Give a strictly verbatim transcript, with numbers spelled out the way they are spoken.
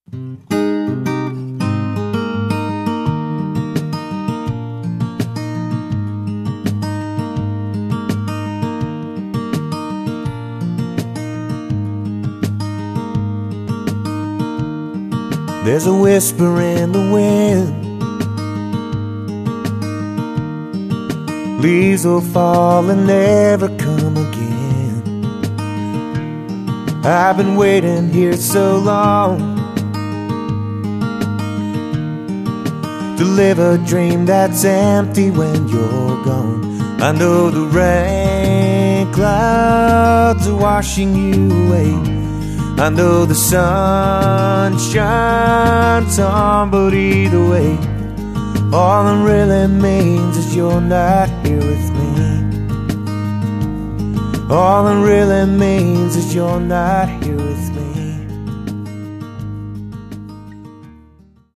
There's a whisper in the wind, leaves will fall and never come again. I've been waiting here so long to live a dream that's empty when you're gone. I know the rain clouds are washing you away, I know the sun shines on, but either way, all it really means is you're not here with me. All it really means is you're not here with me.